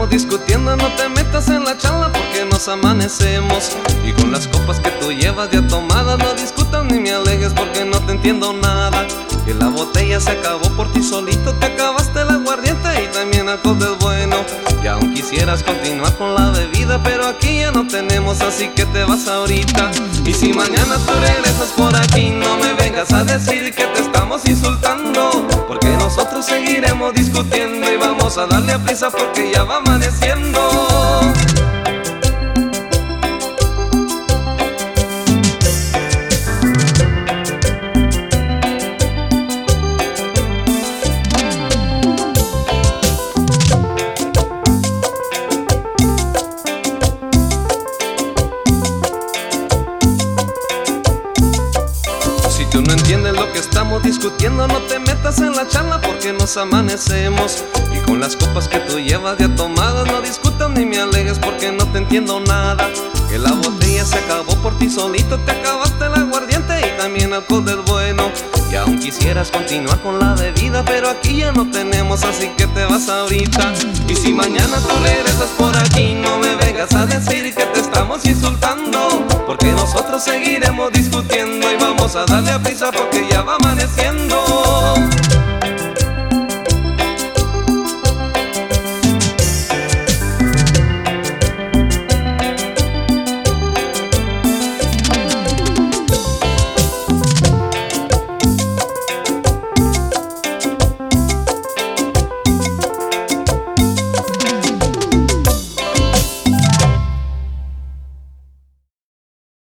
seguiremos discutiendo. No te metas en la charla porque nos amanecemos. Y con las copas que tú llevas ya tomadas, no discutas ni me alejes porque no te entiendo nada. Que la botella se acabó por ti solito, te acabaste el aguardiente y también alcohol del bueno. Y aún quisieras continuar con la bebida, pero aquí ya no tenemos, así que te vas ahorita. Y si mañana tú regresas por aquí, no me vengas a decir que te estamos insultando, porque nosotros seguiremos discutiendo y vamos a darle a prisa porque ya va amaneciendo. Si tú no entiendes lo que estamos discutiendo, no te metas en la charla porque nos amanecemos. Y con las copas que tú llevas ya tomadas, no discutas ni me alejes porque no te entiendo nada. Que la botella se acabó por ti solito, te acabaste el aguardiente y también alcohol del bueno. Y aún quisieras continuar con la bebida, pero aquí ya no tenemos, así que te vas ahorita. Y si mañana tú regresas por aquí, no me vengas a decir que te estamos insultando, porque nosotros seguiremos discutiendo y vamos a darle a prisa porque ya va amaneciendo.